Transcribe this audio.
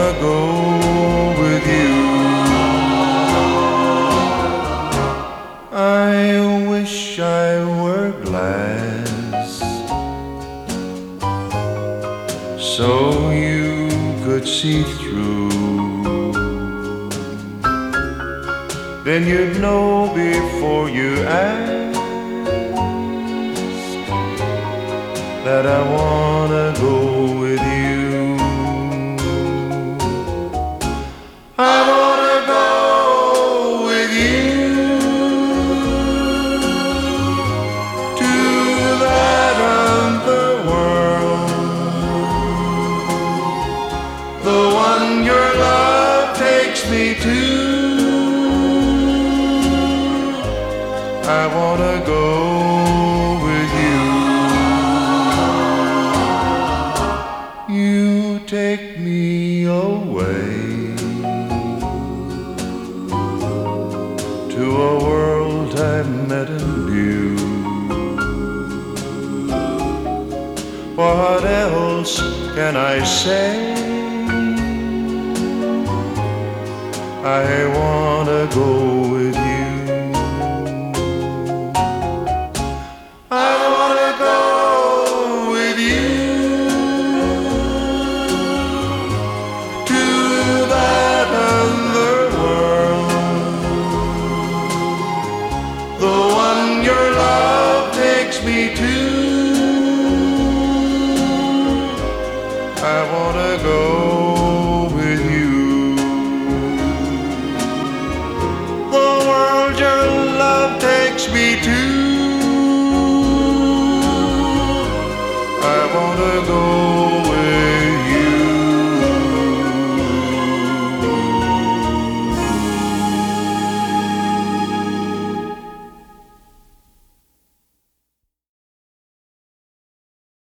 wanna go with you. I wish I were glass, so you could see through. Then you'd know before you ask that I wanna go with you. I wanna go with you to that other world, the one your love takes me to. I wanna go with you. You take me away to a world I met and knew. What else can I say? I wanna go with you. I wanna go with you to that other world, the one your love takes me to. I wanna go with you. The world your love takes me to. I wanna go